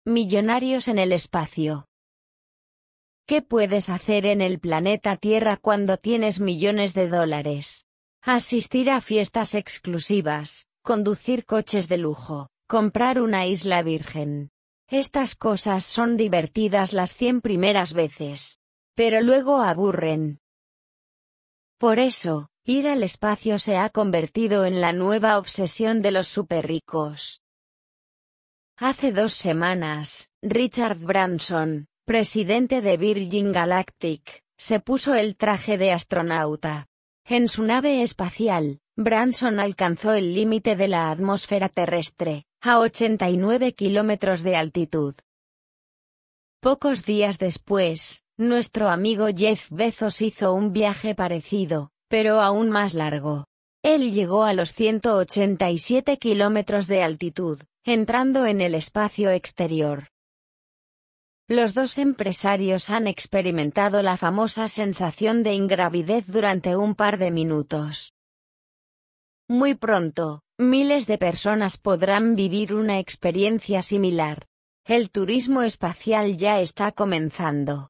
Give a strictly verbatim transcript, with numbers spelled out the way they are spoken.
Millonarios en el espacio. ¿Qué puedes hacer en el planeta Tierra cuando tienes millones de dólares? Asistir a fiestas exclusivas, conducir coches de lujo, comprar una isla virgen. Estas cosas son divertidas las cien primeras veces. Pero luego aburren. Por eso, ir al espacio se ha convertido en la nueva obsesión de los superricos. Hace dos semanas, Richard Branson, presidente de Virgin Galactic, se puso el traje de astronauta. En su nave espacial, Branson alcanzó el límite de la atmósfera terrestre, a ochenta y nueve kilómetros de altitud. Pocos días después, nuestro amigo Jeff Bezos hizo un viaje parecido, pero aún más largo. Él llegó a los ciento ochenta y siete kilómetros de altitud, entrando en el espacio exterior. Los dos empresarios han experimentado la famosa sensación de ingravidez durante un par de minutos. Muy pronto, miles de personas podrán vivir una experiencia similar. El turismo espacial ya está comenzando.